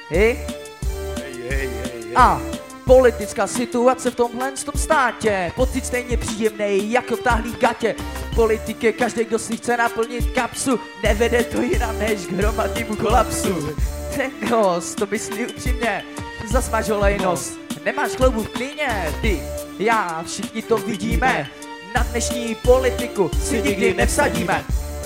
Hej. A politická situace v tomhle státě, pocit stejně příjemnej jako v tahlý gatě. Politiky každý, kdo si chce naplnit kapsu, nevede to jinam než k hromadnému kolapsu. Ten host to myslí upřímně, zasmaž olejnost, nemáš kloubu v klíně, ty, já, všichni to vidíme, na dnešní politiku si nikdy nevsadíme.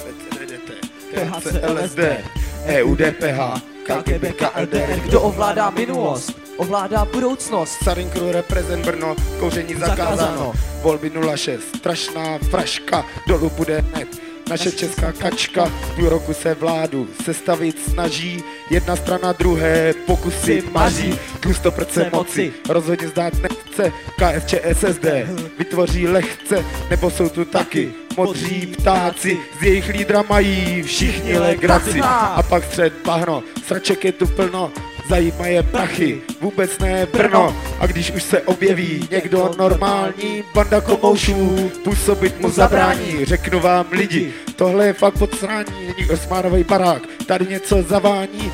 THC, LSD, EU, DPH, KGB, KLDR. Kdo ovládá minulost, ovládá budoucnost. Sarin Crew reprezent Brno, kouření zakázáno. Volby 06, strašná fraška, dolů bude hned. Naše česká kačka, půl roku se vládu sestavit snaží, jedna strana druhé pokusy maří. Tlustoprce moci rozhodně zdát nechce, KSČ SSD vytvoří lehce, nebo jsou tu taky modří ptáci, z jejich lídra mají všichni legraci. A pak střed bahno, sraček je tu plno, zajímají je prachy, vůbec ne Brno. A když už se objeví někdo normální, banda komoušů působit mu zabrání. Řeknu vám lidi, tohle je fakt podsrání, není Osmánovej barák, tady něco zavání.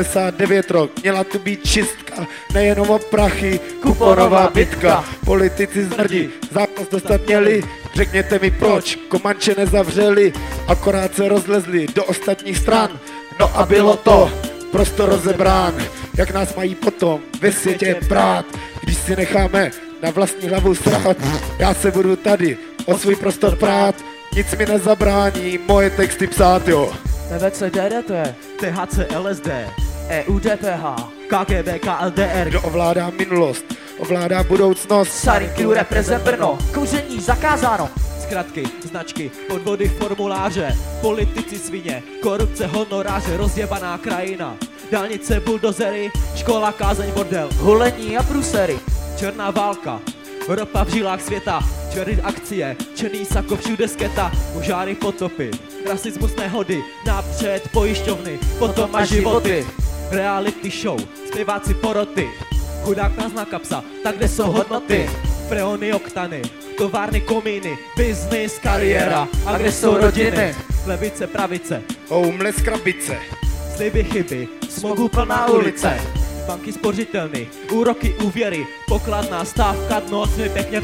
89 rok, měla tu být čistka, nejenom o prachy, kuponová bitka. Politici zmrdi, zákaz dostat měli, řekněte mi proč, Komanče nezavřeli, akorát se rozlezli do ostatních stran. No a bylo to prostor rozebrán, jak nás mají potom ve světě brát, když si necháme na vlastní hlavu srát. Já se budu tady o svůj prostor prát, nic mi nezabrání moje texty psát, jo. TVCDDT, THC, LSD, EU, DPH, KGB, KLDR. Kdo ovládá minulost, ovládá budoucnost. Sarin Crew reprezent Brno, kouření zakázáno. Zkratky, značky, podvody, formuláře, politici svině, korupce, honoráře, rozjebaná krajina, dálnice, buldozery, škola, kázeň, bordel, Hulení a průsery. černá válka, ropa v žilách světa, černý akcie, černý sako, všude sketa, požáry, potopy, rasismus, nehody, napřed pojišťovny, potom a životy, reality show, zpěváci poroty, chudák nás na kapsa, tak kde jsou hodnoty, freony, oktany, továrny, komíny, business, kariéra, a kde jsou rodiny, levice, pravice, Homeless krabice, sliby, chyby, smogu plná ulice, banky, spořitelny, úroky, úvěry, pokladná stávka, noc mi pěkně,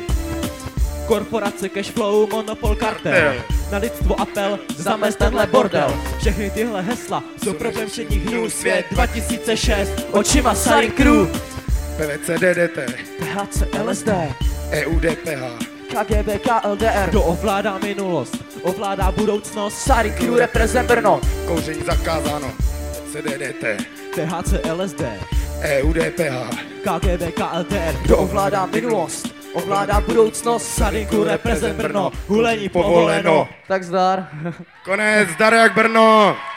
korporace, cashflow, monopol, kartel, na lidstvo apel, zamést tenhle bordel. Všechny tyhle hesla jsou pro všední hnů svět 2006, očima Sarin Crew. PVC, DDT, THC, LSD, EU, DPH, KGB, KLDR. Kdo ovládá minulost, ovládá budoucnost. Sarin Crew reprezent Brno, kouření zakázáno. CDDT, THC, LSD, EU, DPH, KGB, KLDR. kdo ovládá minulost, ovládá budoucnost. Sarin Crew reprezent Brno, hulení povoleno. Tak zdar. konec, zdar jak Brno.